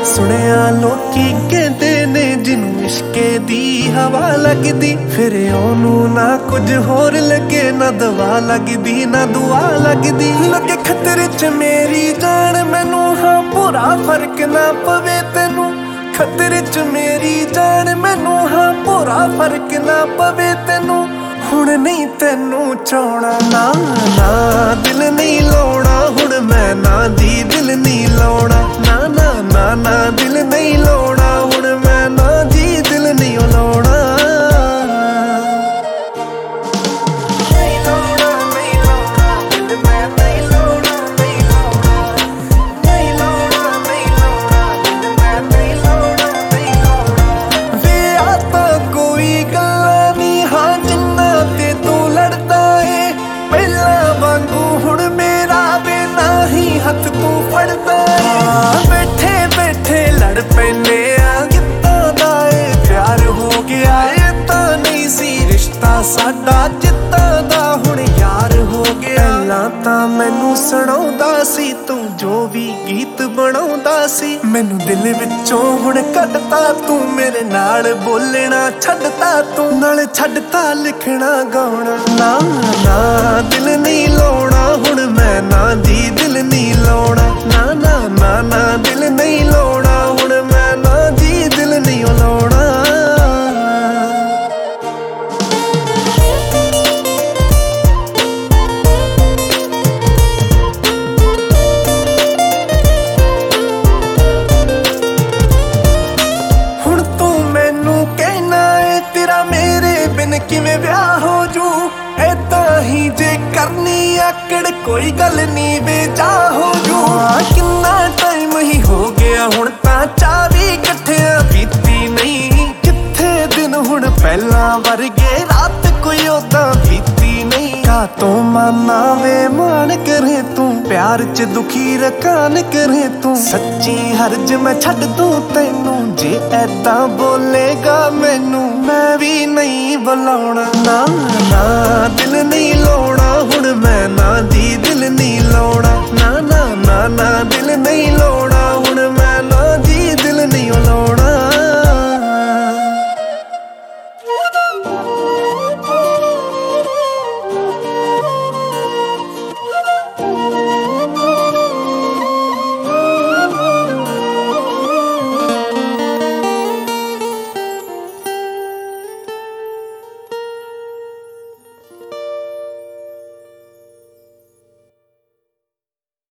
ਸੁਣਿਆ ਲੋਕੀ ਕਹਿੰਦੇ ਨੇ ਜਿਹਨੂੰ ਇਸ਼ਕੇ ਦੀ ਹਵਾ ਲੱਗਦੀ, ਫਿਰ ਉਹਨੂੰ ਨਾ ਕੁਝ ਹੋਰ ਲੱਗੇ, ਨਾ ਦਵਾ ਲੱਗਦੀ ਨਾ ਦੁਆ ਲੱਗਦੀ। ਲੱਗੇ ਖਤਰੇ 'ਚ ਮੇਰੀ ਜਾਨ ਮੈਨੂੰ, ਹਾਂ ਪੂਰਾ ਫਰਕ ਨਾ ਪਵੇ ਤੈਨੂੰ। ਖਤਰੇ 'ਚ ਮੇਰੀ ਜਾਨ ਮੈਨੂੰ, ਹਾਂ ਪੂਰਾ ਫਰਕ ਨਾ ਪਵੇ ਤੈਨੂੰ। ਹੁਣ ਨਹੀਂ ਤੈਨੂੰ ਚਾਹਣਾ, ਨਾ ਨਾ ਦਿਲ ਨਹੀਂ ਲਾਉਣਾ ਹੁਣ ਮੈਂ, ਨਾ ਜੀ ਦਿਲ ਨਹੀਂ ਲਾਉਣਾ, ਨਾ ਨਾ ਨਾ ਨਾ ਦਿਲ ਨਹੀਂ ਲਾਉਣਾ ਹੁਣ ਮੈਂ, ਨਾ ਜੀ ਦਿਲ ਨਹੀਂ ਲਾਉਣਾ। ਹੱਥ ਤੂੰ ਫੜਦਾ ਏ, ਬੈਠੇ ਬੈਠੇ ਲੜ ਪੈਨੇ ਆ ਕਿੱਦਾਂ ਦਾ ਏ ਪਿਆਰ ਹੋ ਗਿਆ। ਇਹ ਤਾਂ ਨਹੀਂ ਸੀ ਰਿਸ਼ਤਾ ਸਾਡਾ ਜਿੱਦਾਂ ਦਾ ਹੁਣ ਯਾਰ ਹੋ ਗਿਆ। ਪਹਿਲਾਂ ਤਾਂ ਮੈਨੂੰ ਸੁਣਾਉਂਦਾ ਸੀ ਤੂੰ ਜੋ ਵੀ ਗੀਤ ਬਣਾਉਂਦਾ ਸੀ, ਮੈਨੂੰ ਦਿਲ ਵਿੱਚੋਂ ਹੁਣ ਕੱਢਤਾ ਤੂੰ, ਮੇਰੇ ਨਾਲ ਬੋਲਣਾ ਛੱਡਤਾ ਤੂੰ, ਨਾਲ ਛੱਡਤਾ ਲਿਖਣਾ ਗਾਉਣਾ। ਨਾ ਨਾ ਦਿਲ ਨਹੀਂ ਲਾਉਣਾ ਹੁਣ ਮੈਂ, ਨਾ ਜੀ ਦਿਲ ਨਹੀਂ ਲਾਉਣਾ, ਨਾ ਨਾ ਨਾ ਨਾ ਦਿਲ ਨਹੀਂ ਲਾਉਣਾ ਹੁਣ ਮੈਂ, ਨਾ ਜੀ ਦਿਲ ਨਹੀਂ ਲਾਉਣਾ। ਹੁਣ ਤੂੰ ਮੈਨੂੰ ਕਹਿਣਾ ਏ ਤੇਰਾ ਮੇਰੇ ਬਿਨ ਕਿਵੇਂ ਵਿਆਹ ਹੋ ਜੂ, ਏਦਾਂ ਹੀ ਜੇ ਕਰਨੀ ਆਕੜ ਕੋਈ ਗੱਲ ਨਹੀਂ ਵੇ ਜਾ ਹੋ ਜੂ। ਕਿੰਨਾ ਟਾਈਮ ਹੀ ਹੋ ਗਿਆ ਹੁਣ ਤਾਂ ਚਾਹ ਵੀ ਇਕੱਠਿਆਂ ਪੀਤੀ ਨਹੀਂ, ਕਿੱਥੇ ਦਿਨ ਹੁਣ ਪਹਿਲਾਂ ਵਰਗੇ ਰਾਤ ਕੋਈ ਓਦਾਂ ਬੀਤੀ ਨਹੀਂ। ਕਾਤੋਂ ਮਾਨਾ ਵੇ ਮਾਣ ਕਰੇ ਤੂੰ, ਪਿਆਰ 'ਚ ਦੁਖੀ ਰਕਾਨ ਕਰੇ ਤੂੰ, ਸੱਚੀ ਹਰਜ ਮੈਂ ਛੱਡ ਦੂੰ ਤੈਨੂੰ ਜੇ ਐਦਾਂ ਬੋਲੇਗਾ ਮੈਨੂੰ, ਮੈਂ ਵੀ ਨਹੀਂ ਬੁਲਾਉਣਾ। ਨਾ ਨਾ ਦਿਲ ਨਹੀਂ ਲਾਉਣਾ ਹੁਣ ਮੈਂ, ਨਾ ਜੀ ਦਿਲ ਨਹੀਂ ਲਾਉਣਾ, ਨਾ ਨਾ ਨਾ ਨਾ ਦਿਲ ਨਹੀਂ ਲਾਉਣਾ।